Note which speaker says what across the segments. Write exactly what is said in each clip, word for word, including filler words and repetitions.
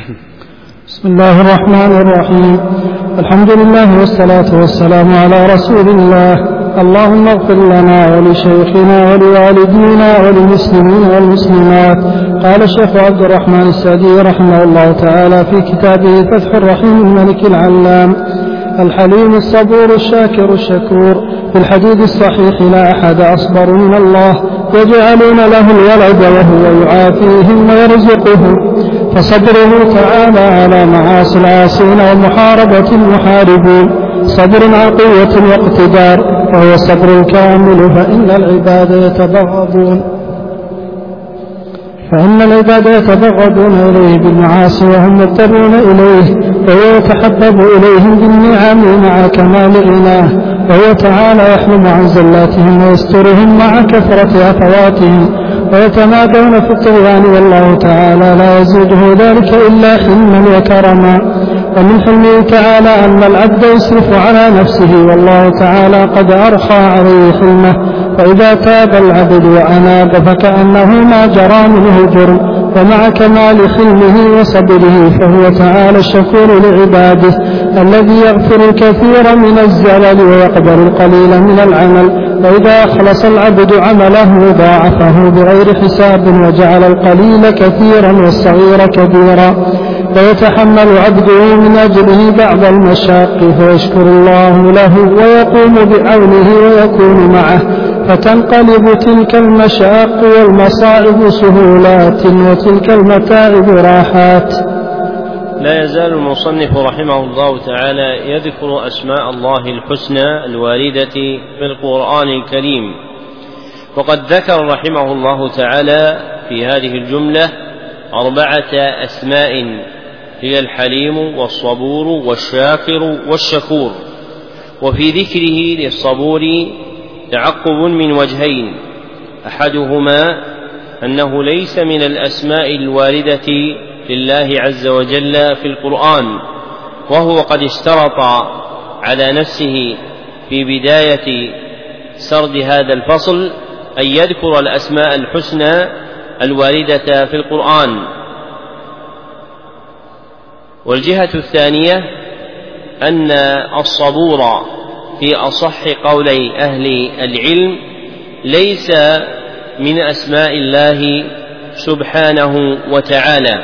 Speaker 1: بسم الله الرحمن الرحيم. الحمد لله والصلاة والسلام على رسول الله. اللهم اغفر لنا ولشيخنا ولوالدينا وللمسلمين والمسلمات. قال الشيخ عبد الرحمن السعدي رحمه الله تعالى في كتابه فتح الرحيم الملك العلام: الحليم الصبور الشاكر الشكور. في الحديث الصحيح: لا أحد أصبر من الله، يجعلون له الولد وهو يعافيهم ويرزقهم. فصبره تعالى على معاصي العاصين ومحاربة المحاربين صبر على قوة واقتدار، وهو الصبر الكامل. فإن العباد يتبغضون فإن العباد يتبغضون إليه بالمعاصي وهم مضطرون إليه، وهو يتحبب إليهم بالنعم مع كمال غناه، وهو تعالى يحلم عن زلاتهم ويسترهم مع كثرة أخواتهم، ويتمادون في الطغيان، والله تعالى لا يزيده ذلك إلا حلما وكرما. ومن حلمه تعالى أن العبد يسرف على نفسه، والله تعالى قد أرخى عليه حلمه، فإذا تاب العبد وأناب فكأنه ما جرى منه جرم. ومع كمال حلمه وصبره فهو تعالى الشكور لعباده الذي يغفر الكثير من الزلل ويقبل القليل من العمل، وإذا أخلص العبد عمله ضاعفه بغير حساب، وجعل القليل كثيرا والصغير كبيرا. ويتحمل عبده من أجله بعض المشاق فيشكر الله له ويقوم بعونه ويكون معه، فتنقلب تلك المشاق والمصائب سهولات، وتلك المتاعب راحات.
Speaker 2: لا يزال المصنف رحمه الله تعالى يذكر أسماء الله الحسنى الواردة في القرآن الكريم، وقد ذكر رحمه الله تعالى في هذه الجملة أربعة أسماء هي الحليم والصبور والشاكر والشكور. وفي ذكره للصبور تعقب من وجهين: أحدهما أنه ليس من الأسماء الواردة لله عز وجل في القرآن، وهو قد اشترط على نفسه في بداية سرد هذا الفصل أن يذكر الأسماء الحسنى الواردة في القرآن. والجهة الثانية أن الصبور في أصح قولي أهل العلم ليس من أسماء الله سبحانه وتعالى.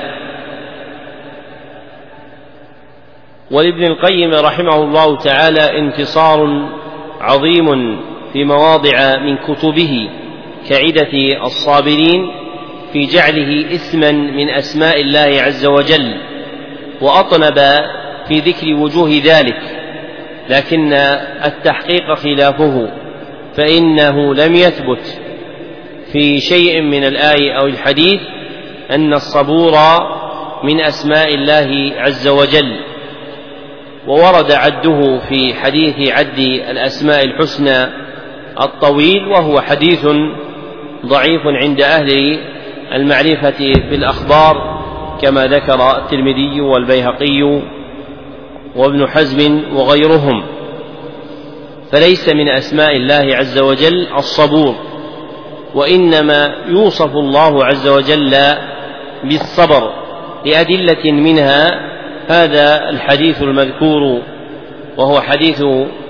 Speaker 2: ولابن القيم رحمه الله تعالى انتصار عظيم في مواضع من كتبه كعدة الصابرين في جعله اسما من أسماء الله عز وجل، وأطنب في ذكر وجوه ذلك، لكن التحقيق خلافه، فإنه لم يثبت في شيء من الآية أو الحديث أن الصبور من أسماء الله عز وجل. وورد عده في حديث عد الأسماء الحسنى الطويل، وهو حديث ضعيف عند أهل المعرفة بالأخبار كما ذكر الترمذي والبيهقي وابن حزم وغيرهم، فليس من أسماء الله عز وجل الصبور، وإنما يوصف الله عز وجل بالصبر لأدلة منها هذا الحديث المذكور، وهو حديث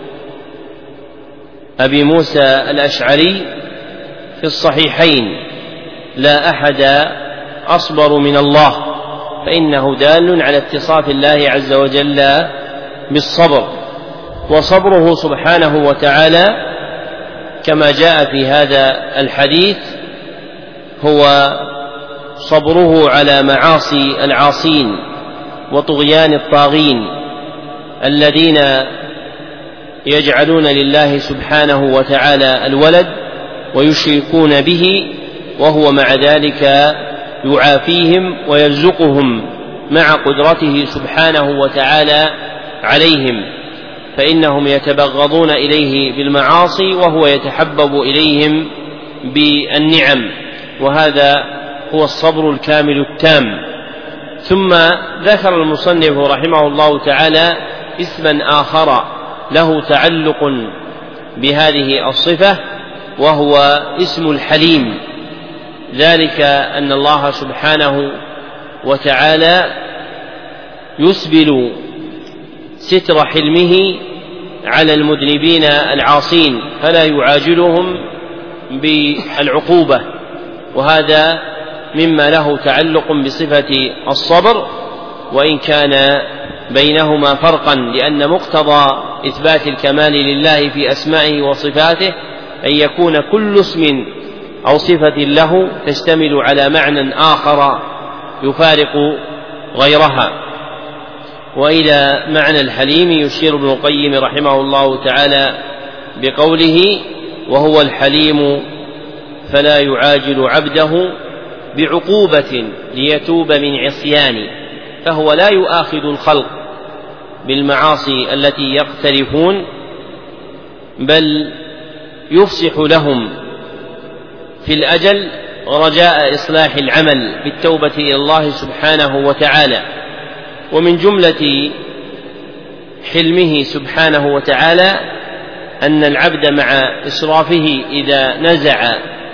Speaker 2: أبي موسى الأشعري في الصحيحين: لا أحد أصبر من الله، فإنه دال على اتصاف الله عز وجل بالصبر. وصبره سبحانه وتعالى كما جاء في هذا الحديث هو صبره على معاصي العاصين وطغيان الطاغين الذين يجعلون لله سبحانه وتعالى الولد ويشركون به، وهو مع ذلك يعافيهم ويرزقهم مع قدرته سبحانه وتعالى عليهم، فإنهم يتبغضون إليه بالمعاصي وهو يتحبب إليهم بالنعم، وهذا هو الصبر الكامل التام. ثم ذكر المصنف رحمه الله تعالى اسما آخر له تعلق بهذه الصفة، وهو اسم الحليم، ذلك أن الله سبحانه وتعالى يسبل ستر حلمه على المذنبين العاصين فلا يعاجلهم بالعقوبة، وهذا مما له تعلق بصفة الصبر، وإن كان بينهما فرقا، لأن مقتضى إثبات الكمال لله في أسمائه وصفاته أن يكون كل اسم أو صفة له تشتمل على معنى آخر يفارق غيرها. وإلى معنى الحليم يشير ابن القيم رحمه الله تعالى بقوله: وهو الحليم فلا يعاجل عبده بعقوبة ليتوب من عصيانه، فهو لا يؤاخذ الخلق بالمعاصي التي يقترفون، بل يفسح لهم في الأجل رجاء إصلاح العمل بالتوبة إلى الله سبحانه وتعالى. ومن جملة حلمه سبحانه وتعالى أن العبد مع إسرافه إذا نزع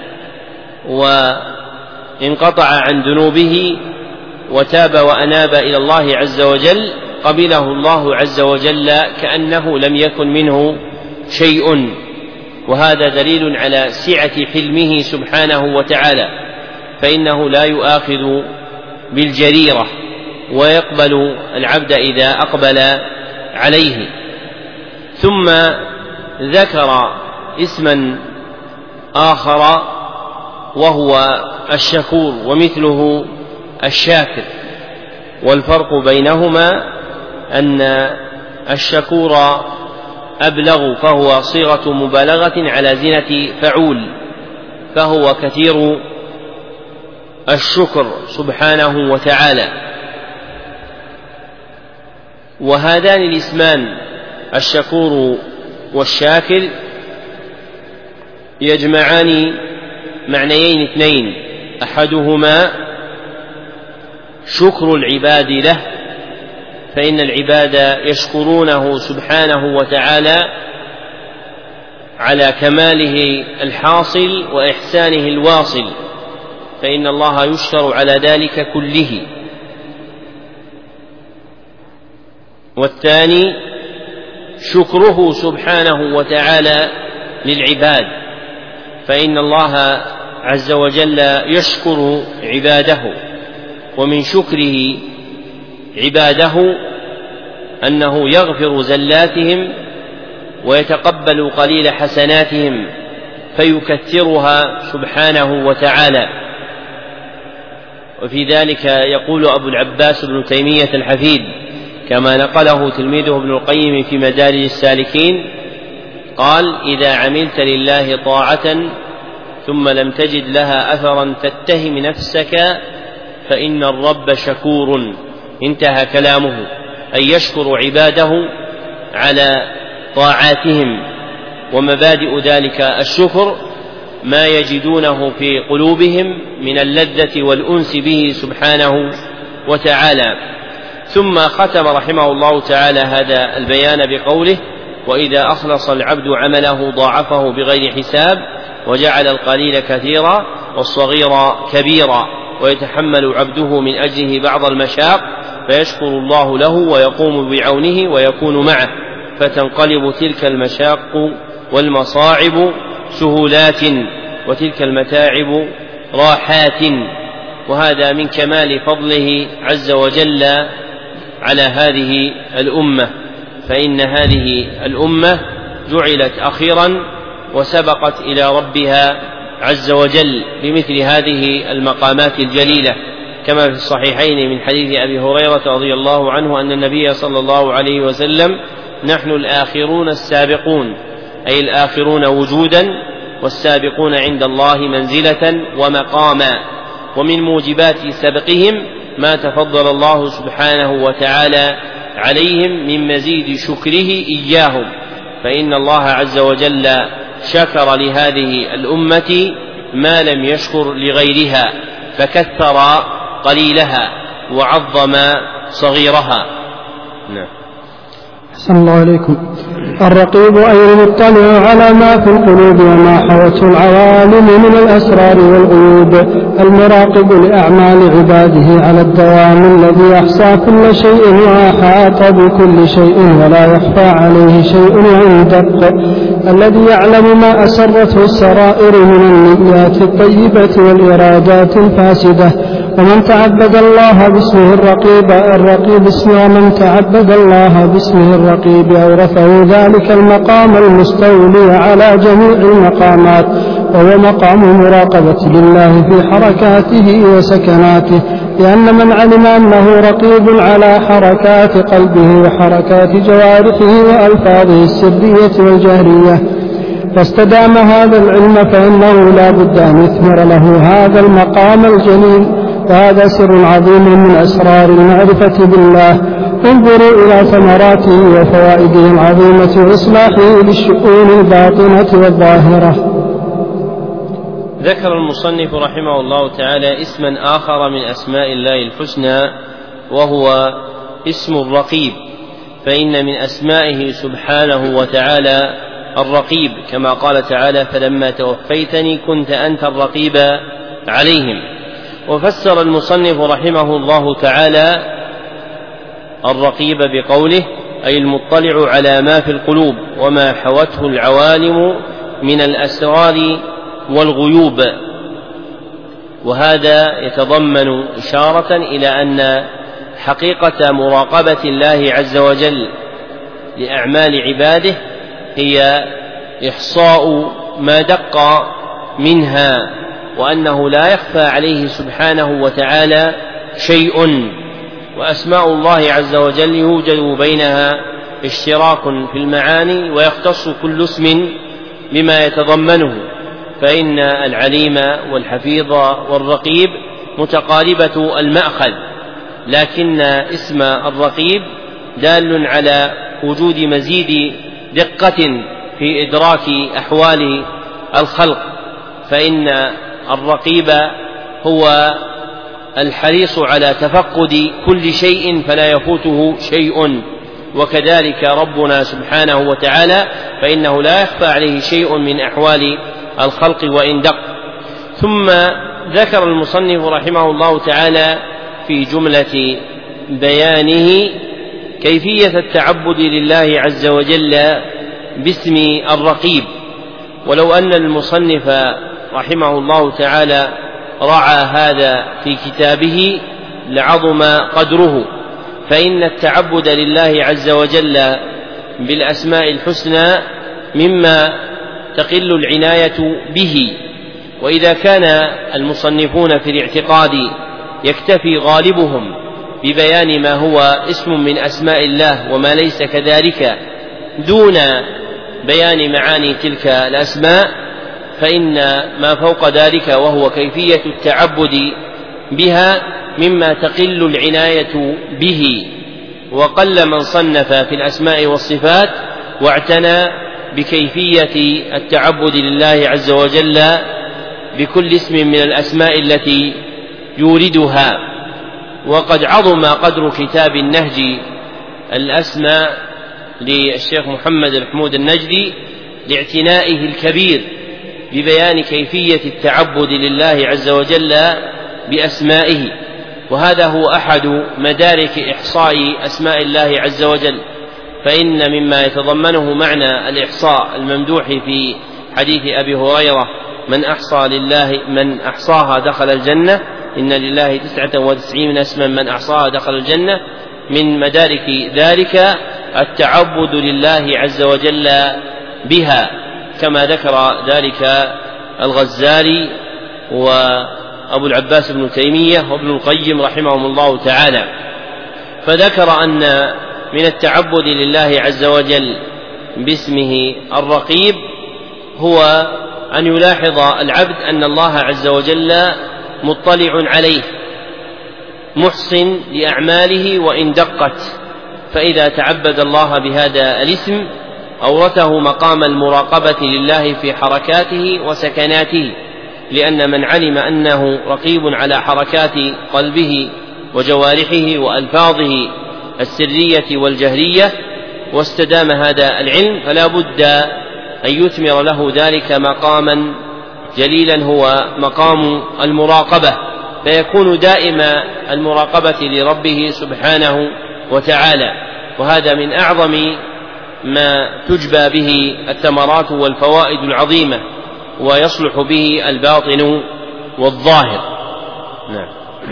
Speaker 2: وانقطع عن ذنوبه وتاب وأناب إلى الله عز وجل قبله الله عز وجل كأنه لم يكن منه شيء، وهذا دليل على سعة حلمه سبحانه وتعالى، فإنه لا يؤاخذ بالجريرة ويقبل العبد إذا أقبل عليه. ثم ذكر اسما آخر وهو الشكور ومثله الشاكر، والفرق بينهما أن الشكور أبلغ فهو صيغة مبالغة على زنة فعول، فهو كثير الشكر سبحانه وتعالى. وهذان الاسمان الشكور والشاكر يجمعان معنيين اثنين: أحدهما شكر العباد له، فإن العباد يشكرونه سبحانه وتعالى على كماله الحاصل وإحسانه الواصل، فإن الله يشكر على ذلك كله. والثاني شكره سبحانه وتعالى للعباد، فإن الله عز وجل يشكر عباده، ومن شكره عباده أنه يغفر زلاتهم ويتقبل قليل حسناتهم فيكثرها سبحانه وتعالى. وفي ذلك يقول أبو العباس بن تيمية الحفيد كما نقله تلميذه ابن القيم في مدارج السالكين قال: إذا عملت لله طاعة ثم لم تجد لها أثرا تتهم نفسك فإن الرب شكور. انتهى كلامه، أن يشكر عباده على طاعاتهم، ومبادئ ذلك الشكر ما يجدونه في قلوبهم من اللذة والأنس به سبحانه وتعالى. ثم ختم رحمه الله تعالى هذا البيان بقوله: وإذا أخلص العبد عمله ضاعفه بغير حساب، وجعل القليل كثيرا والصغير كبيرا، ويتحمل عبده من أجله بعض المشاق فيشكر الله له ويقوم بعونه ويكون معه، فتنقلب تلك المشاق والمصاعب سهولات وتلك المتاعب راحات. وهذا من كمال فضله عز وجل على هذه الأمة، فإن هذه الأمة جعلت أخيرا وسبقت إلى ربها عز وجل بمثل هذه المقامات الجليلة، كما في الصحيحين من حديث أبي هريرة رضي الله عنه أن النبي صلى الله عليه وسلم: نحن الآخرون السابقون، أي الآخرون وجودا والسابقون عند الله منزلة ومقاما. ومن موجبات سبقهم ما تفضل الله سبحانه وتعالى عليهم من مزيد شكره إياهم، فإن الله عز وجل شكر لهذه الأمة ما لم يشكر لغيرها، فكثر قليلها وعظم صغيرها. نعم.
Speaker 1: أحسن الله عليكم. الرقيب أي المطلع على ما في القلوب وما حوته العوالم من الأسرار والغيوب، المراقب لأعمال عباده على الدوام، الذي أحصى كل شيء وأحاط بكل شيء ولا يخفى عليه شيء وإن دق، الذي يعلم ما أسرته السرائر من النيات الطيبة والإرادات الفاسدة. ومن تعبد الله باسمه الرقيب الرقيب اسمه ومن تعبد الله باسمه الرقيب أورثه ذلك المقام المستولي على جميع المقامات، وهو مقام مراقبة لله في حركاته وسكناته، لأن من علم أنه رقيب على حركات قلبه وحركات جوارحه وألفاظه السرية والجهرية فاستدام هذا العلم فإنه لا بد أن يثمر له هذا المقام الجليل، وهذا سر عظيم من أسرار المعرفة بالله. انظروا إلى ثمراته وفوائده العظيمة وإصلاحه للشؤون الباطنة والظاهرة.
Speaker 2: ذكر المصنف رحمه الله تعالى اسما آخر من أسماء الله الحسنى وهو اسم الرقيب، فإن من أسمائه سبحانه وتعالى الرقيب، كما قال تعالى: فلما توفيتني كنت أنت الرقيب عليهم. وفسر المصنف رحمه الله تعالى الرقيب بقوله: أي المطلع على ما في القلوب وما حوته العوالم من الأسرار والغيوب. وهذا يتضمن إشارة إلى أن حقيقة مراقبة الله عز وجل لأعمال عباده هي إحصاء ما دق منها، وأنه لا يخفى عليه سبحانه وتعالى شيء. وأسماء الله عز وجل يوجد بينها اشتراك في المعاني، ويختص كل اسم بما يتضمنه، فإن العليم والحفيظ والرقيب متقاربة المأخذ، لكن اسم الرقيب دال على وجود مزيد دقة في إدراك أحوال الخلق، فإن الرقيب هو الحريص على تفقد كل شيء فلا يفوته شيء، وكذلك ربنا سبحانه وتعالى فإنه لا يخفى عليه شيء من أحوال الخلق وإن دق. ثم ذكر المصنف رحمه الله تعالى في جملة بيانه كيفية التعبد لله عز وجل باسم الرقيب. ولو أن المصنف رحمه الله تعالى رعى هذا في كتابه لعظم قدره، فإن التعبد لله عز وجل بالأسماء الحسنى مما تقل العناية به. وإذا كان المصنفون في الاعتقاد يكتفي غالبهم ببيان ما هو اسم من أسماء الله وما ليس كذلك دون بيان معاني تلك الأسماء، فإن ما فوق ذلك وهو كيفية التعبد بها مما تقل العناية به. وقل من صنف في الأسماء والصفات واعتنى بكيفية التعبد لله عز وجل بكل اسم من الأسماء التي يوردها. وقد عظم قدر كتاب النهج الأسماء للشيخ محمد الحمود النجدي لاعتنائه الكبير ببيان كيفية التعبد لله عز وجل بأسمائه، وهذا هو أحد مدارك إحصاء أسماء الله عز وجل، فإن مما يتضمنه معنى الإحصاء الممدوح في حديث أبي هريرة: من أحصى لله من أحصاها دخل الجنة، إن لله تسعة وتسعين اسما من أحصاها دخل الجنة. من مدارك ذلك التعبد لله عز وجل بها، كما ذكر ذلك الغزالي وأبو العباس بن تيمية وابن القيم رحمهم الله تعالى. فذكر أن من التعبد لله عز وجل باسمه الرقيب هو أن يلاحظ العبد أن الله عز وجل مطلع عليه محسن لأعماله وإن دقت، فإذا تعبد الله بهذا الاسم أورثه مقام المراقبة لله في حركاته وسكناته، لأن من علم أنه رقيب على حركات قلبه وجوارحه وألفاظه السرية والجهرية واستدام هذا العلم فلا بد أن يثمر له ذلك مقاما جليلا هو مقام المراقبة، فيكون دائم المراقبة لربه سبحانه وتعالى، وهذا من أعظم ما تجبى به الثمرات والفوائد العظيمة ويصلح به الباطن والظاهر. نعم.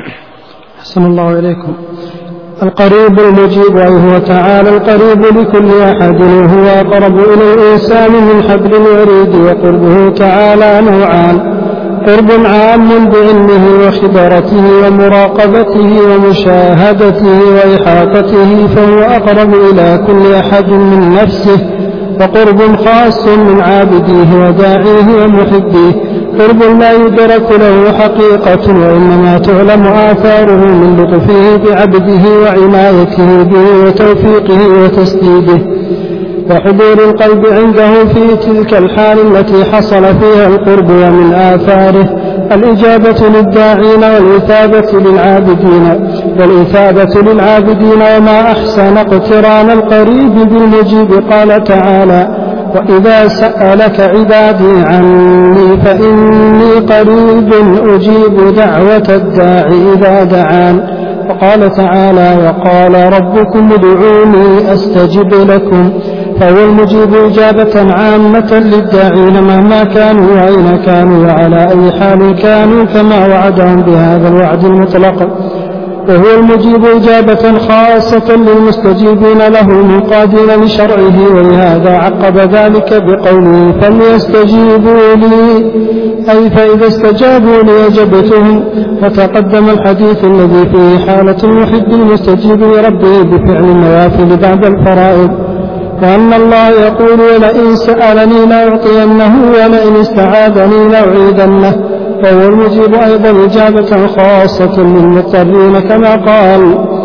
Speaker 1: أحسن الله إليكم. القريب المجيب أي هو تعالى القريب لكل أحد وهو أقرب إلى الإنسان من حبل الوريد. وقربه تعالى نوعان: قرب عام بعلمه وخبرته ومراقبته ومشاهدته وإحاطته فهو أقرب إلى كل أحد من نفسه، وقرب خاص من عابديه وداعيه ومحبيه، قرب لا يدرك له حقيقة وإنما تعلم آثاره من لطفه بعبده وعنايته به وتوفيقه وتسديده وحضور القلب عنده في تلك الحال التي حصل فيها القرب. ومن آثاره الإجابة للداعين والإثابة للعابدين والإثابة للعابدين وما أحسن اقتران القريب بالمجيب. قال تعالى: وإذا سألك عبادي عني فإني قريب أجيب دعوة الداعي إذا دعان. وقال تعالى: وقال ربكم ادعوني أستجب لكم. فهو المجيب إجابة عامة للداعين مهما كانوا وأين كانوا وعلى أي حال كانوا كما وعدهم بهذا الوعد المطلق. وهو المجيب إجابة خاصة للمستجيبين له منقادين لشرعه، ولهذا عقب ذلك بقوله: فليستجيبوا لي، أي فإذا استجابوا لي أجبتهم. وتقدم الحديث الذي فيه حالة المحب المستجيب لربه بفعل النوافل بعد الفرائض، وأن الله يقول: ولئن سألني لأعطينه ولئن استعاذني لأعيذنه. وهو المجيب أيضا إجابة خاصة للمضطرين كما قال: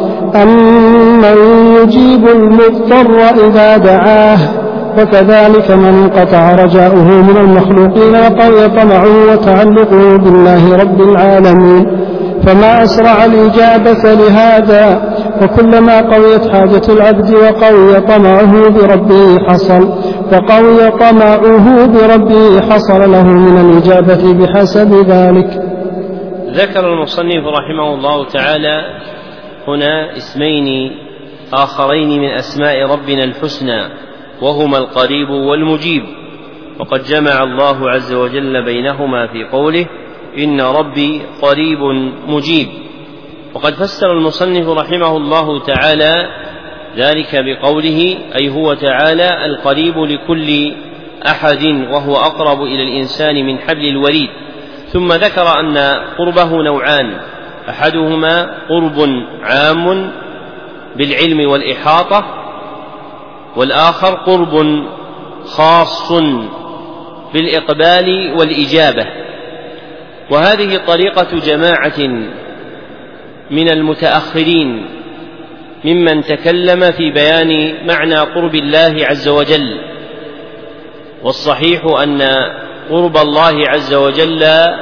Speaker 1: أمن يجيب المضطر إذا دعاه. وكذلك من انقطع رجاؤه من المخلوقين وقوي طمعه وتعلقه بالله رب العالمين، فما أسرع الإجابة لهذا. وكلما قويت حاجة العبد وقوي طمعه بربه حصل وقوي طمعه بربه حصل له من الإجابة بحسب ذلك.
Speaker 2: ذكر المصنف رحمه الله تعالى هنا اسمين آخرين من أسماء ربنا الحسنى، وهما القريب والمجيب، وقد جمع الله عز وجل بينهما في قوله: إن ربي قريب مجيب. وقد فسر المصنف رحمه الله تعالى ذلك بقوله: أي هو تعالى القريب لكل أحد وهو أقرب إلى الإنسان من حبل الوريد. ثم ذكر أن قربه نوعان: أحدهما قرب عام بالعلم والإحاطة، والآخر قرب خاص بالإقبال والإجابة. وهذه طريقة جماعة من المتأخرين ممن تكلم في بيان معنى قرب الله عز وجل. والصحيح أن قرب الله عز وجل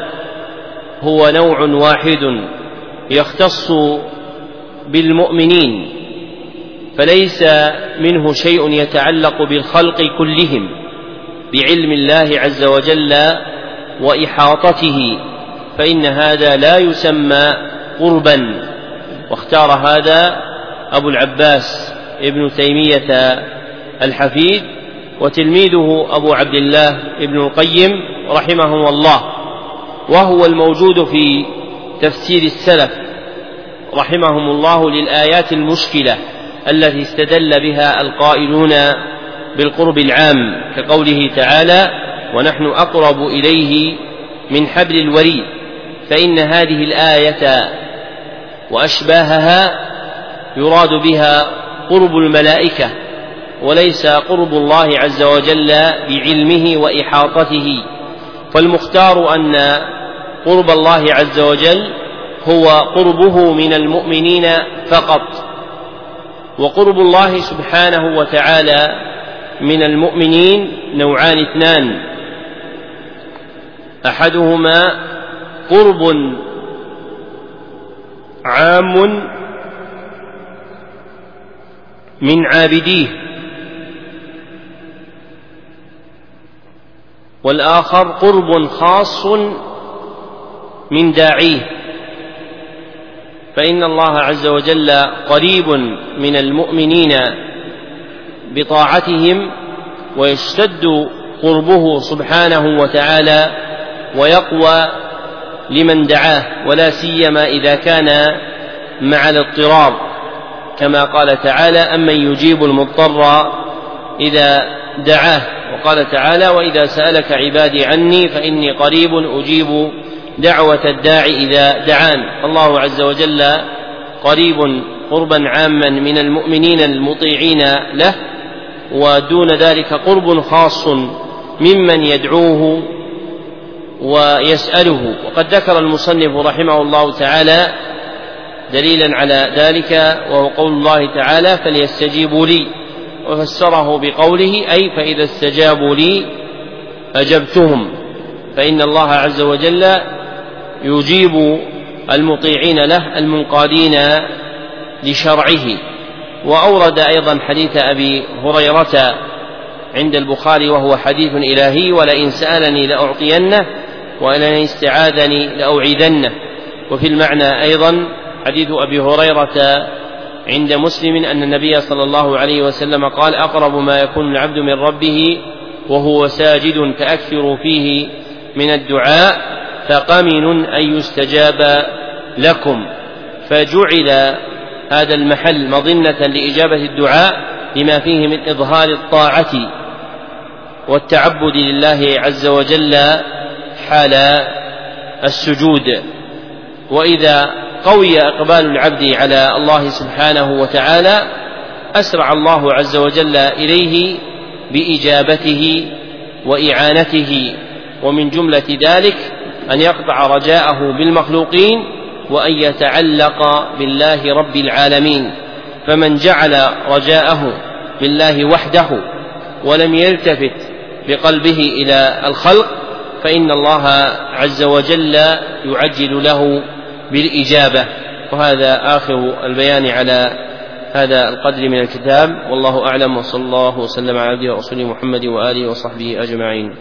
Speaker 2: هو نوع واحد يختص بالمؤمنين، فليس منه شيء يتعلق بالخلق كلهم بعلم الله عز وجل وإحاطته، فإن هذا لا يسمى قربا. واختار هذا أبو العباس ابن تيمية الحفيد وتلميذه أبو عبد الله ابن القيم رحمهم الله، وهو الموجود في تفسير السلف رحمهم الله للآيات المشكلة التي استدل بها القائلون بالقرب العام، كقوله تعالى: ونحن أقرب إليه من حبل الوريد. فإن هذه الآية وأشباهها يراد بها قرب الملائكة، وليس قرب الله عز وجل بعلمه وإحاطته. فالمختار أن قرب الله عز وجل هو قربه من المؤمنين فقط، وقرب الله سبحانه وتعالى من المؤمنين نوعان اثنان: أحدهما قرب عام من عابديه، والآخر قرب خاص من داعيه، فإن الله عز وجل قريب من المؤمنين بطاعتهم، ويشتد قربه سبحانه وتعالى ويقوى لمن دعاه، ولا سيما إذا كان مع الاضطرار، كما قال تعالى: أمن يجيب المضطر إذا دعاه، وقال تعالى: وإذا سألك عبادي عني فإني قريب أجيب دعوة الداعي إذا دعان. الله عز وجل قريب قربا عاما من المؤمنين المطيعين له، ودون ذلك قرب خاص ممن يدعوه ويسأله. وقد ذكر المصنف رحمه الله تعالى دليلا على ذلك، وهو قول الله تعالى: فليستجيبوا لي، وفسره بقوله: أي فإذا استجابوا لي أجبتهم، فإن الله عز وجل يجيب المطيعين له المنقادين لشرعه. وأورد أيضا حديث أبي هريرة عند البخاري وهو حديث إلهي: ولئن سألني لأعطينه ولئن استعاذني لأوعذنه. وفي المعنى أيضا حديث أبي هريرة عند مسلم أن النبي صلى الله عليه وسلم قال: أقرب ما يكون العبد من ربه وهو ساجد فأكثر فيه من الدعاء فقمن أن يستجاب لكم. فجعل هذا المحل مظنة لإجابة الدعاء لما فيه من إظهار الطاعة والتعبد لله عز وجل حال السجود. وإذا قوي إقبال العبد على الله سبحانه وتعالى أسرع الله عز وجل إليه بإجابته وإعانته، ومن جملة ذلك أن يقطع رجاءه بالمخلوقين وأن يتعلق بالله رب العالمين. فمن جعل رجاءه بالله وحده ولم يلتفت بقلبه إلى الخلق فإن الله عز وجل يعجل له بالإجابة. وهذا آخر البيان على هذا القدر من الكتاب، والله أعلم، وصلى الله وسلم على عبده ورسوله محمد وآله وصحبه أجمعين.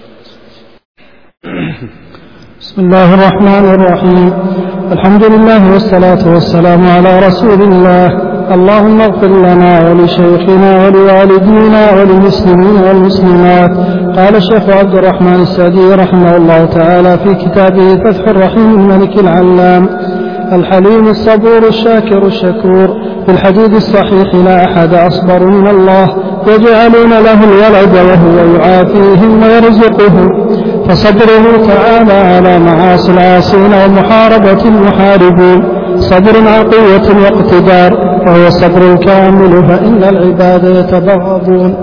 Speaker 1: بسم الله الرحمن الرحيم. الحمد لله والصلاة والسلام على رسول الله. اللهم اغفر لنا ولشيخنا ولوالدينا وللمسلمين والمسلمات. قال الشيخ عبد الرحمن السعدي رحمه الله تعالى في كتابه فتح الرحيم الملك العلام: الحليم الصبور الشاكر الشكور. في الحديث الصحيح: لا أحد أصبر من الله، يجعلون له الولد وهو يعافيهم ويرزقهم. فصبره تعالى على معاصي العاصين ومحاربة المحاربين صبر عقوة واقتدار، وهو صبر كامل. فإن العباد يتبغضون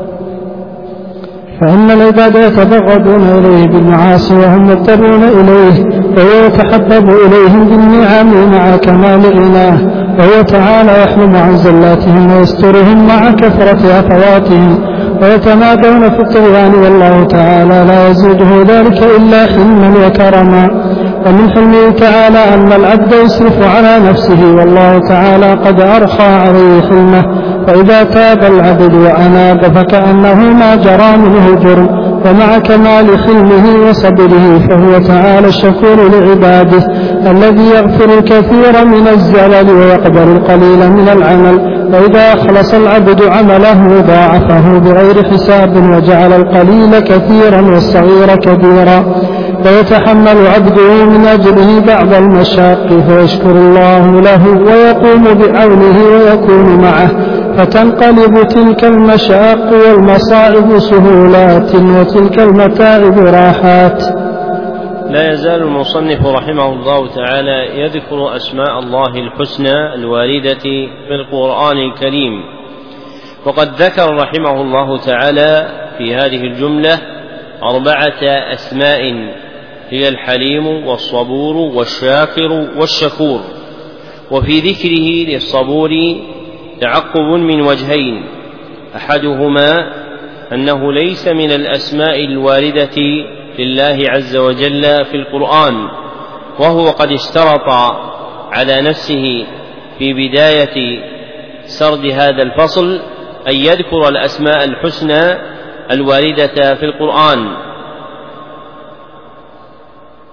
Speaker 1: فإن العباد يتبغضون إليه بالمعاصي وهم يضطرون إليه، وهو يتحبب إليهم بالنعم مع كمال غناه، وهو تعالى يحلم عن زلاتهم ويسترهم مع كثرة أخواتهم، ويتمادون في الطغيان، والله تعالى لا يزيده ذلك إلا حلما وكرما. ومن حلمه تعالى أن العبد يسرف على نفسه، والله تعالى قد أرخى عليه حلمه، فإذا تاب العبد وأناب فكأنه ما جرى منه جرم. ومع كمال حلمه وصبره فهو تعالى الشكور لعباده الذي يغفر الكثير من الزلل ويقبل القليل من العمل. وإذا أخلص العبد عمله ضاعفه بغير حساب، وجعل القليل كثيرا والصغير كبيرا. ويتحمل عبده من أجله بعض المشاق فيشكر الله له ويقوم بعونه ويكون معه، فتنقلب تلك المشاق والمصائب سهولات، وتلك المتاعب راحات.
Speaker 2: لا يزال المصنف رحمه الله تعالى يذكر أسماء الله الحسنى الواردة في القرآن الكريم، وقد ذكر رحمه الله تعالى في هذه الجملة أربعة أسماء هي الحليم والصبور والشاكر والشكور. وفي ذكره للصبور تعقب من وجهين: أحدهما أنه ليس من الأسماء الواردة لله عز وجل في القرآن، وهو قد اشترط على نفسه في بداية سرد هذا الفصل أن يذكر الأسماء الحسنى الواردة في القرآن،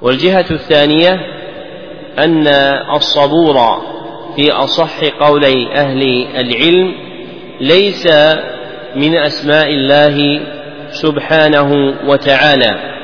Speaker 2: والجهة الثانية أن الصبور في أصح قولي أهل العلم ليس من أسماء الله سبحانه وتعالى.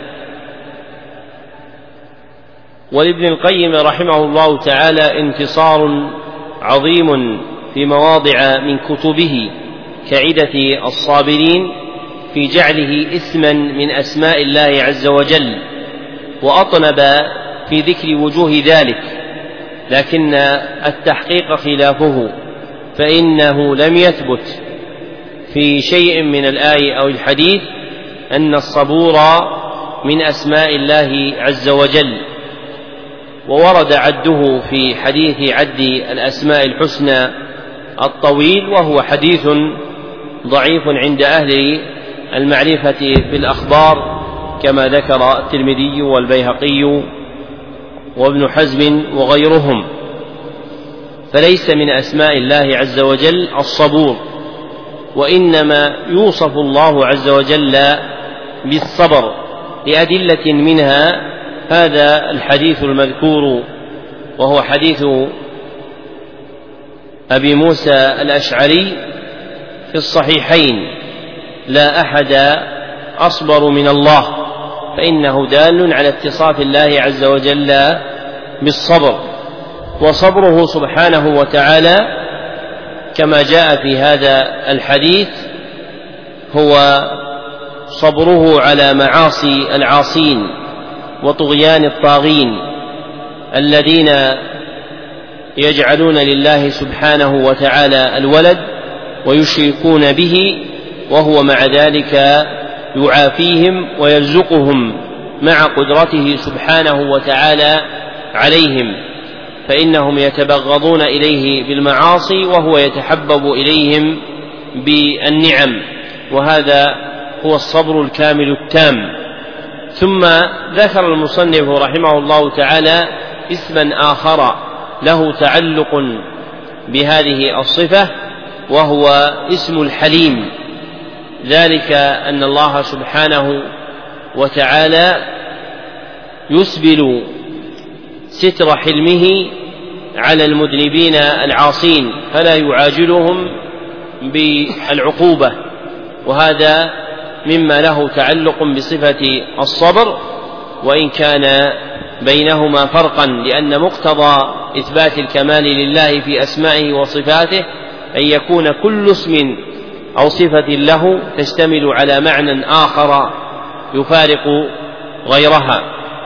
Speaker 2: ولابن القيم رحمه الله تعالى انتصار عظيم في مواضع من كتبه كعدة الصابرين في جعله اسما من أسماء الله عز وجل، وأطنب في ذكر وجوه ذلك، لكن التحقيق خلافه، فإنه لم يثبت في شيء من الآية أو الحديث أن الصبور من أسماء الله عز وجل. وورد عده في حديث عد الأسماء الحسنى الطويل، وهو حديث ضعيف عند أهل المعرفة في الأخبار كما ذكر الترمذي والبيهقي وابن حزم وغيرهم، فليس من أسماء الله عز وجل الصبور، وإنما يوصف الله عز وجل بالصبر لأدلة منها هذا الحديث المذكور، وهو حديث أبي موسى الأشعري في الصحيحين: لا أحد أصبر من الله، فإنه دال على اتصاف الله عز وجل بالصبر. وصبره سبحانه وتعالى كما جاء في هذا الحديث هو صبره على معاصي العاصين وطغيان الطاغين الذين يجعلون لله سبحانه وتعالى الولد ويشركون به، وهو مع ذلك يعافيهم ويرزقهم مع قدرته سبحانه وتعالى عليهم، فإنهم يتبغضون إليه بالمعاصي وهو يتحبب إليهم بالنعم، وهذا هو الصبر الكامل التام. ثم ذكر المصنف رحمه الله تعالى اسما آخر له تعلق بهذه الصفة، وهو اسم الحليم، ذلك أن الله سبحانه وتعالى يسبل ستر حلمه على المذنبين العاصين فلا يعاجلهم بالعقوبة، وهذا مما له تعلق بصفة الصبر، وإن كان بينهما فرقا، لأن مقتضى إثبات الكمال لله في أسمائه وصفاته أن يكون كل اسم أو صفة له تشتمل على معنى آخر يفارق غيرها.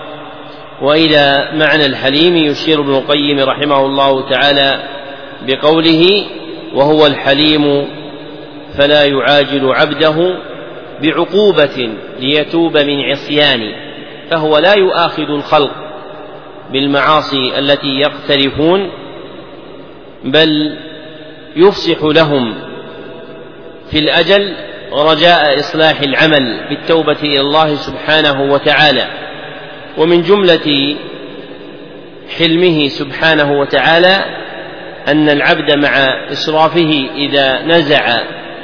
Speaker 2: وإلى معنى الحليم يشير ابن القيم رحمه الله تعالى بقوله: وهو الحليم فلا يعاجل عبده بعقوبة ليتوب من عصيانه، فهو لا يؤاخذ الخلق بالمعاصي التي يقترفون، بل يفسح لهم في الأجل رجاء إصلاح العمل بالتوبة إلى الله سبحانه وتعالى. ومن جملة حلمه سبحانه وتعالى أن العبد مع إسرافه إذا نزع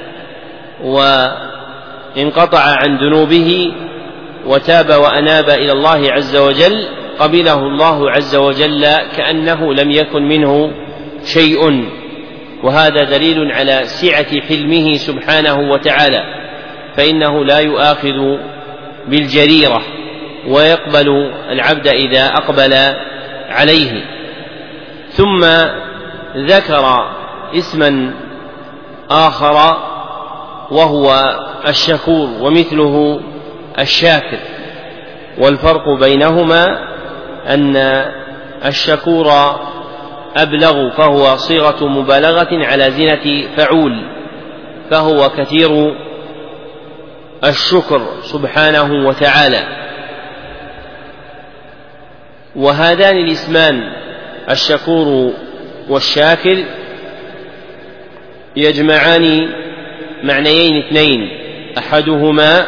Speaker 2: وانقطع عن ذنوبه وتاب وأناب إلى الله عز وجل قبله الله عز وجل كأنه لم يكن منه شيء، وهذا دليل على سعة حلمه سبحانه وتعالى، فإنه لا يؤاخذ بالجريرة ويقبل العبد إذا أقبل عليه. ثم ذكر اسما آخر وهو الشكور، ومثله الشاكر، والفرق بينهما أن الشكور أبلغ، فهو صيغة مبالغة على زنة فعول، فهو كثير الشكر سبحانه وتعالى. وهذان الاسمان الشكور والشاكر يجمعان معنيين اثنين: أحدهما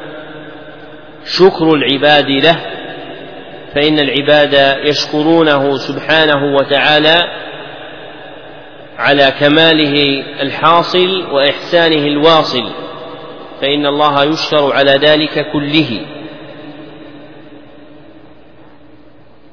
Speaker 2: شكر العباد له، فإن العباد يشكرونه سبحانه وتعالى على كماله الحاصل وإحسانه الواصل، فإن الله يشكر على ذلك كله.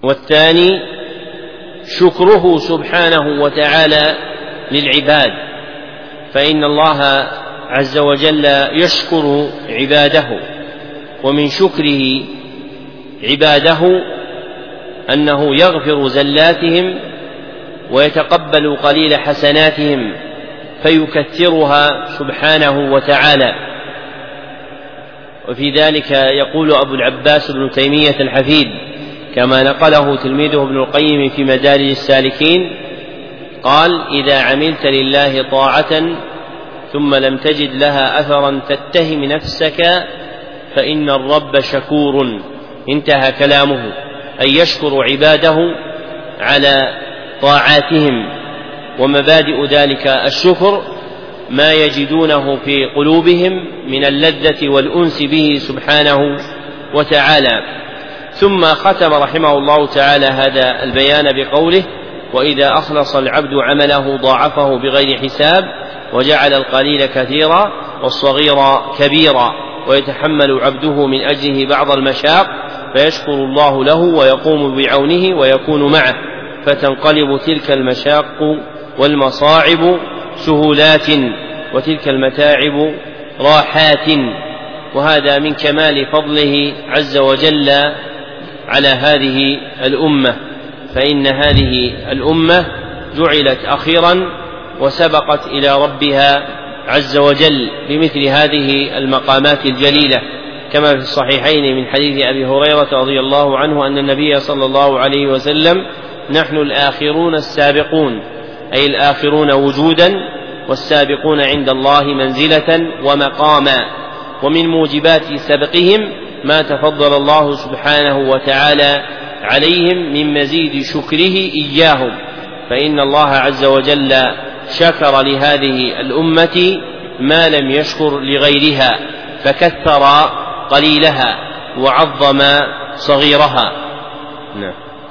Speaker 2: والثاني شكره سبحانه وتعالى للعباد، فإن الله عز وجل يشكر عباده، ومن شكره عباده أنه يغفر زلاتهم ويتقبل قليل حسناتهم فيكثرها سبحانه وتعالى. وفي ذلك يقول أبو العباس ابن تيمية الحفيد كما نقله تلميذه ابن القيم في مدارج السالكين قال: إذا عملت لله طاعة ثم لم تجد لها أثرا تتهم نفسك فإن الرب شكور. انتهى كلامه، أن يشكر عباده على طاعاتهم، ومبادئ ذلك الشكر ما يجدونه في قلوبهم من اللذة والأنس به سبحانه وتعالى. ثم ختم رحمه الله تعالى هذا البيان بقوله: وإذا أخلص العبد عمله ضاعفه بغير حساب وجعل القليل كثيرا والصغير كبيرا، ويتحمل عبده من أجله بعض المشاق فيشكر الله له ويقوم بعونه ويكون معه، فتنقلب تلك المشاق والمصاعب سهولات وتلك المتاعب راحات. وهذا من كمال فضله عز وجل على هذه الأمة، فإن هذه الأمة جعلت أخيرا وسبقت إلى ربها عز وجل بمثل هذه المقامات الجليلة، كما في الصحيحين من حديث أبي هريرة رضي الله عنه أن النبي صلى الله عليه وسلم: نحن الآخرون السابقون، أي الآخرون وجودا والسابقون عند الله منزلة ومقاما، ومن موجبات سبقهم ما تفضل الله سبحانه وتعالى عليهم من مزيد شكره إياهم، فإن الله عز وجل شكر لهذه الأمة ما لم يشكر لغيرها، فكثر قليلها وعظم صغيرها. نعم.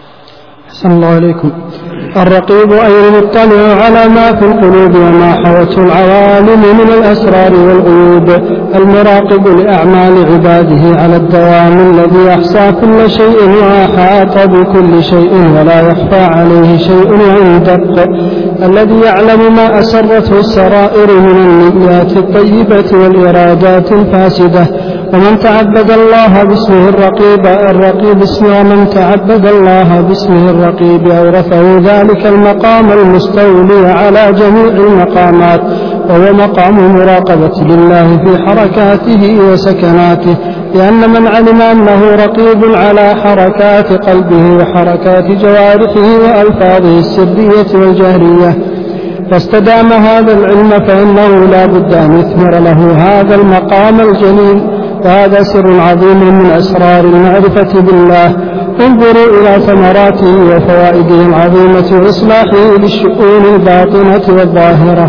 Speaker 1: أحسن الله عليكم. الرقيب أي المطلع على ما في القلوب وما حوته العوالم من الأسرار والغيوب، المراقب لأعمال عباده على الدوام، الذي أحصى كل شيء وأحاط بكل شيء ولا يخفى عليه شيء ويندق، الذي يعلم ما أسرته السرائر من النيات الطيبة والإرادات الفاسدة. ومن تعبد الله باسمه الرقيب الرقيب اسمه من تعبد الله باسمه الرقيب أورثه ذلك المقام المستولي على جميع المقامات، وهو مقام مراقبة لله في حركاته وسكناته، لأن من علم أنه رقيب على حركات قلبه وحركات جوارحه وألفاظه السرية والجهرية فاستدام هذا العلم فإنه لا بد أن يثمر له هذا المقام الجليل، وهذا سر عظيم من أسرار المعرفة بالله. انظروا إلى ثمراته وفوائده العظيمة وإصلاحه للشؤون الباطنة والظاهرة.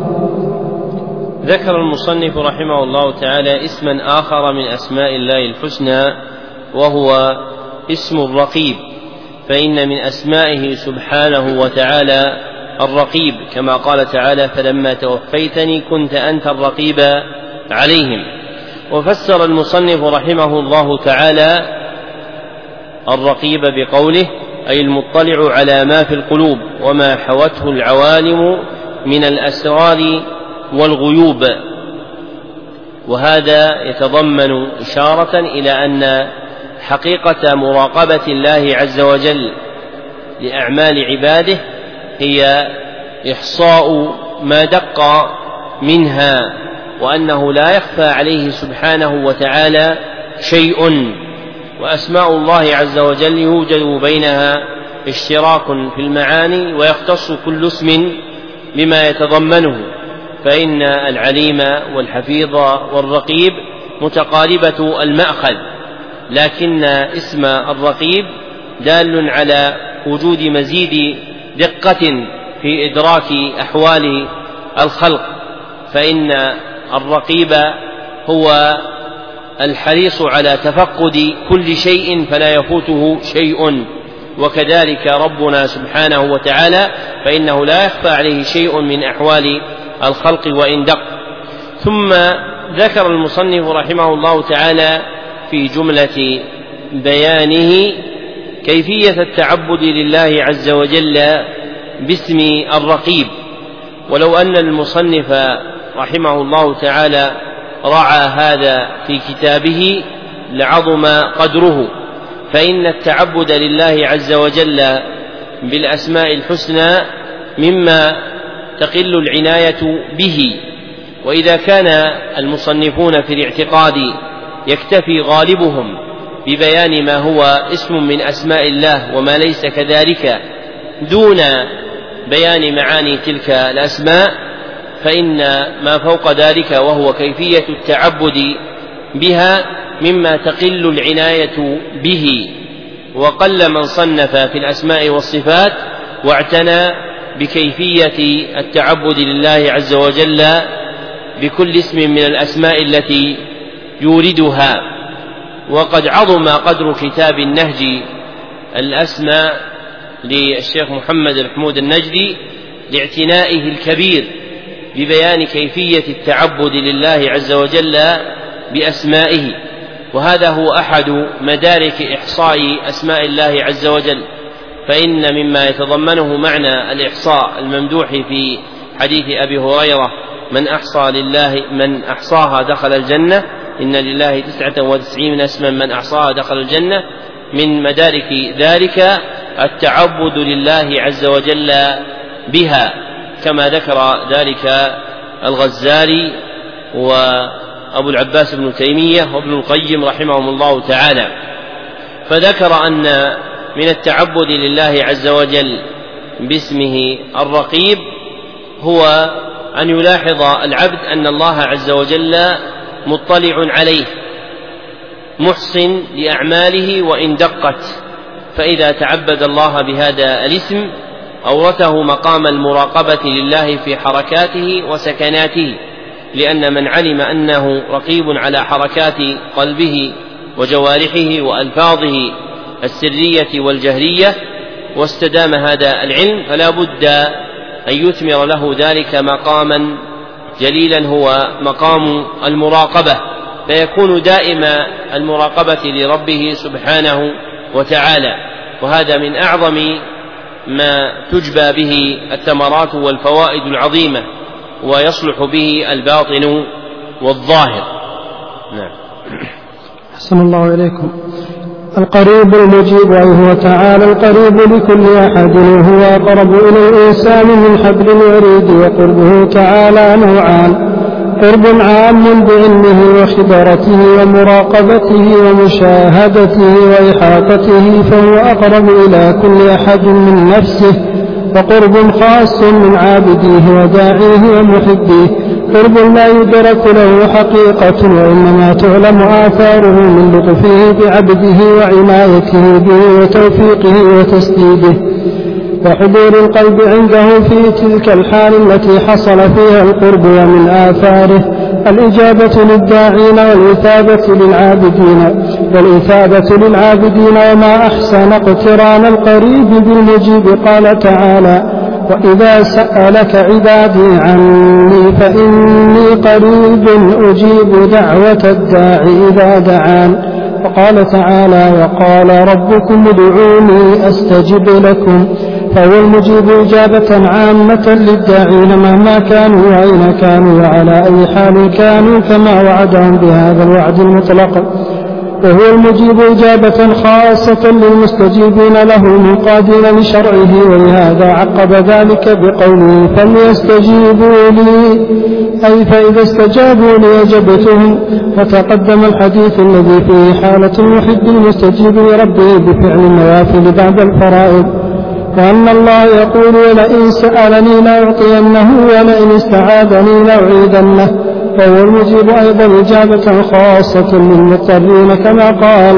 Speaker 2: ذكر المصنف رحمه الله تعالى اسما آخر من أسماء الله الحسنى وهو اسم الرقيب، فإن من أسمائه سبحانه وتعالى الرقيب، كما قال تعالى: فلما توفيتني كنت أنت الرقيب عليهم. وفسر المصنف رحمه الله تعالى الرقيب بقوله: أي المطلع على ما في القلوب وما حوته العوالم من الأسرار والغيوب. وهذا يتضمن إشارة إلى أن حقيقة مراقبة الله عز وجل لأعمال عباده هي إحصاء ما دق منها، وأنه لا يخفى عليه سبحانه وتعالى شيء. وأسماء الله عز وجل يوجد بينها اشتراك في المعاني، ويختص كل اسم بما يتضمنه، فإن العليم والحفيظ والرقيب متقاربة المأخذ، لكن اسم الرقيب دال على وجود مزيد دقة في إدراك أحوال الخلق، فإن الرقيب هو الحريص على تفقد كل شيء فلا يفوته شيء، وكذلك ربنا سبحانه وتعالى فإنه لا يخفى عليه شيء من أحوال الخلق وإن دق. ثم ذكر المصنف رحمه الله تعالى في جملة بيانه كيفية التعبد لله عز وجل باسم الرقيب. ولو أن المصنف رحمه الله تعالى رعى هذا في كتابه لعظم قدره، فإن التعبد لله عز وجل بالأسماء الحسنى مما تقل العناية به. وإذا كان المصنفون في الاعتقاد يكتفي غالبهم ببيان ما هو اسم من أسماء الله وما ليس كذلك دون بيان معاني تلك الأسماء، فإن ما فوق ذلك وهو كيفية التعبد بها مما تقل العناية به. وقل من صنف في الأسماء والصفات واعتنى بكيفية التعبد لله عز وجل بكل اسم من الأسماء التي يوردها. وقد عظم قدر كتاب النهج الأسماء للشيخ محمد الحمود النجدي لاعتنائه الكبير ببيان كيفية التعبد لله عز وجل بأسمائه، وهذا هو أحد مدارك إحصاء أسماء الله عز وجل. فإن مما يتضمنه معنى الإحصاء الممدوح في حديث أبي هريرة من أحصى لله من أحصاها دخل الجنة، إن لله تسعة وتسعين اسما من أحصاها دخل الجنة، من مدارك ذلك التعبد لله عز وجل بها، كما ذكر ذلك الغزالي وأبو العباس بن تيمية وابن القيم رحمهم الله تعالى. فذكر أن من التعبد لله عز وجل باسمه الرقيب هو أن يلاحظ العبد أن الله عز وجل مطلع عليه محصن لأعماله وإن دقت، فإذا تعبد الله بهذا الاسم أورثه مقام المراقبة لله في حركاته وسكناته، لأن من علم أنه رقيب على حركات قلبه وجوارحه وألفاظه السرية والجهرية واستدام هذا العلم فلا بد أن يثمر له ذلك مقاما جليلا هو مقام المراقبة، فيكون دائم المراقبة لربه سبحانه وتعالى. وهذا من أعظم ما تجبى به الثمرات والفوائد العظيمة ويصلح به الباطن والظاهر. نعم.
Speaker 1: أحسن الله إليكم. القريب المجيب أي هو تعالى القريب لكل أحد وهو أقرب إلى الإنسان من حبل الوريد. وقربه تعالى نوعان: قرب عام بعلمه وخبرته ومراقبته ومشاهدته وإحاطته فهو أقرب إلى كل أحد من نفسه، وقرب خاص من عابديه وداعيه ومحبيه، قرب لا يدرك له حقيقة وإنما تعلم آثاره من لطفه بعبده وعنايته به وتوفيقه وتسديده وحضور القلب عنده في تلك الحال التي حصل فيها القرب. ومن آثاره الإجابة للداعين والإثابة للعابدين والإثابة للعابدين وما أحسن اقتران القريب بالمجيب. قال تعالى: وإذا سألك عبادي عني فإني قريب أجيب دعوة الداع إذا دعان. وقال تعالى: وقال ربكم ادعوني أستجب لكم. فهو المجيب إجابة عامة للداعين مهما كانوا وأين كانوا وعلى أي حال كانوا كما وعدهم بهذا الوعد المطلق. وهو المجيب إجابة خاصة للمستجيبين له المنقادين لشرعه، ولهذا عقب ذلك بقوله: فليستجيبوا لي، أي فإذا استجابوا لي أجبتهم. وتقدم الحديث الذي فيه حالة المحب المستجيب لربه بفعل النوافل بعد الفرائض، وأن الله يقول: ولئن سألني لأعطينه ولئن استعاذني لأعيذنه. وهو المجيب أيضا إجابة خاصة للمضطرين كما قال: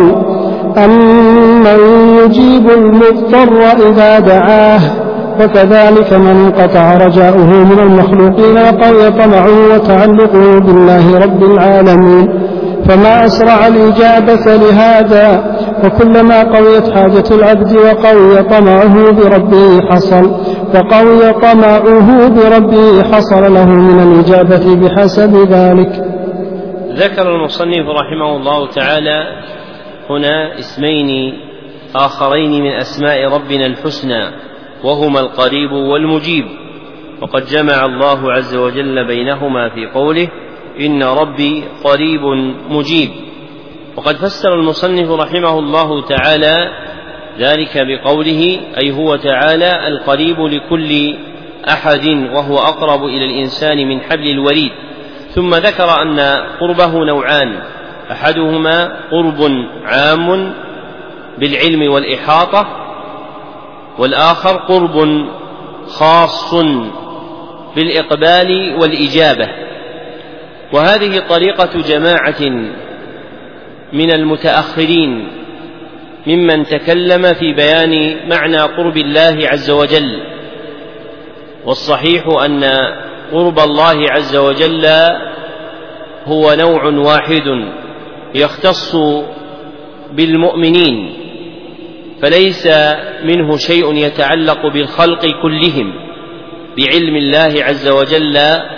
Speaker 1: أمن يجيب المضطر إذا دعاه. وكذلك من انقطع رجاؤه من المخلوقين وقوي طمعه وتعلقه بالله رب العالمين، فما أسرع الإجابة لهذا. وكلما قويت حاجة العبد وقوي طمعه بربه حصل وقوي طمعه بربه حصل له من الإجابة بحسب ذلك.
Speaker 2: ذكر المصنف رحمه الله تعالى هنا اسمين آخرين من أسماء ربنا الحسنى وهما القريب والمجيب، وقد جمع الله عز وجل بينهما في قوله إن ربي قريب مجيب. وقد فسر المصنف رحمه الله تعالى ذلك بقوله أي هو تعالى القريب لكل أحد وهو أقرب إلى الإنسان من حبل الوريد. ثم ذكر أن قربه نوعان، أحدهما قرب عام بالعلم والإحاطة، والآخر قرب خاص بالإقبال والإجابة. وهذه طريقة جماعة من المتأخرين ممن تكلم في بيان معنى قرب الله عز وجل، والصحيح أن قرب الله عز وجل هو نوع واحد يختص بالمؤمنين، فليس منه شيء يتعلق بالخلق كلهم بعلم الله عز وجل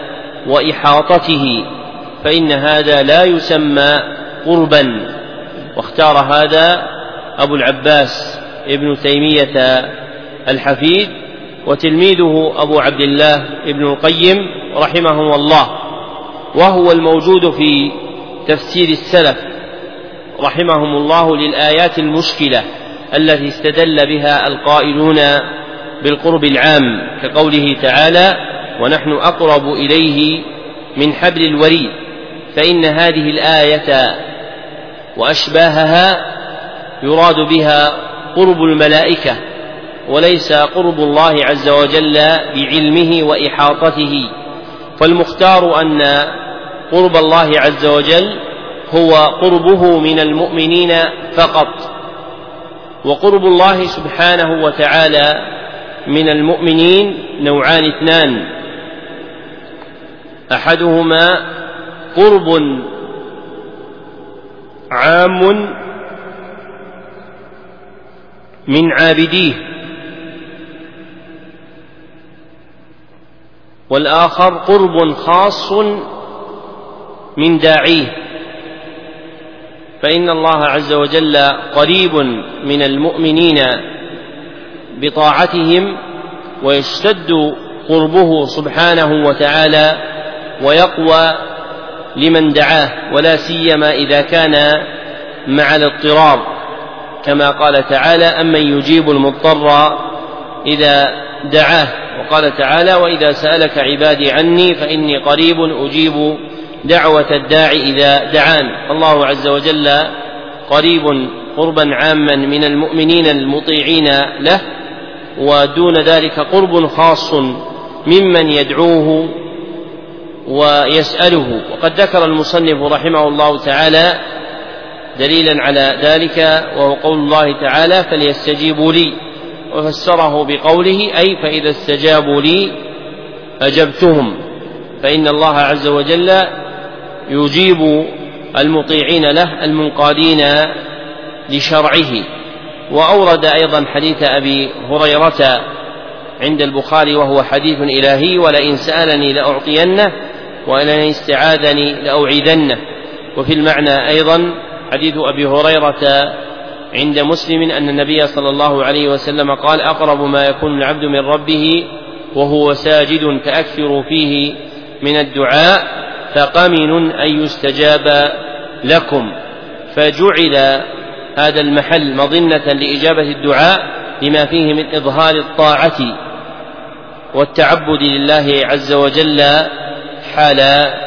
Speaker 2: وإحاطته، فإن هذا لا يسمى قربا. واختار هذا أبو العباس ابن تيمية الحفيد وتلميذه أبو عبد الله ابن القيم رحمه الله، وهو الموجود في تفسير السلف رحمهم الله للآيات المشكلة التي استدل بها القائلون بالقرب العام، كقوله تعالى ونحن أقرب إليه من حبل الوريد، فإن هذه الآية وأشباهها يراد بها قرب الملائكة، وليس قرب الله عز وجل بعلمه وإحاطته. فالمختار أن قرب الله عز وجل هو قربه من المؤمنين فقط، وقرب الله سبحانه وتعالى من المؤمنين نوعان اثنان، أحدهما قرب عام من عابديه، والآخر قرب خاص من داعيه. فإن الله عز وجل قريب من المؤمنين بطاعتهم، ويشتد قربه سبحانه وتعالى ويقوى لمن دعاه، ولا سيما إذا كان مع الاضطرار، كما قال تعالى أمن يجيب المضطر إذا دعاه، وقال تعالى وإذا سألك عبادي عني فإني قريب أجيب دعوة الداعي إذا دعان. الله عز وجل قريب قربا عاما من المؤمنين المطيعين له، ودون ذلك قرب خاص ممن يدعوه ويسأله. وقد ذكر المصنف رحمه الله تعالى دليلا على ذلك، وهو قول الله تعالى فليستجيبوا لي، وفسره بقوله أي فإذا استجابوا لي أجبتهم، فإن الله عز وجل يجيب المطيعين له المنقادين لشرعه. وأورد أيضا حديث أبي هريرة عند البخاري وهو حديث إلهي ولئن سألني لأعطينه ولئن استعاذني لأوعذنه. وفي المعنى أيضا حديث أبي هريرة عند مسلم أن النبي صلى الله عليه وسلم قال أقرب ما يكون العبد من ربه وهو ساجد فأكثر فيه من الدعاء فقمن أن يستجاب لكم. فجعل هذا المحل مظنة لإجابة الدعاء لما فيه من إظهار الطاعة والتعبد لله عز وجل حال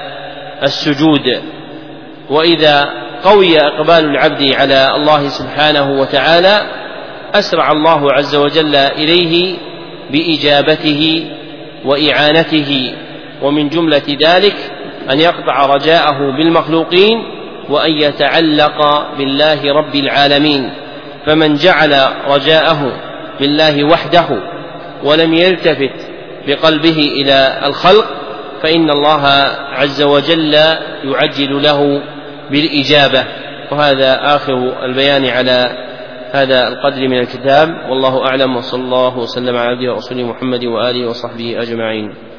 Speaker 2: السجود. وإذا قوي إقبال العبد على الله سبحانه وتعالى أسرع الله عز وجل إليه بإجابته وإعانته، ومن جملة ذلك أن يقطع رجاءه بالمخلوقين وأن يتعلق بالله رب العالمين. فمن جعل رجاءه بالله وحده ولم يلتفت بقلبه إلى الخلق فإن الله عز وجل يعجل له بالإجابة. وهذا آخر البيان على هذا القدر من الكتاب، والله أعلم، وصلى الله وسلم على عبده ورسوله محمد وآله وصحبه أجمعين.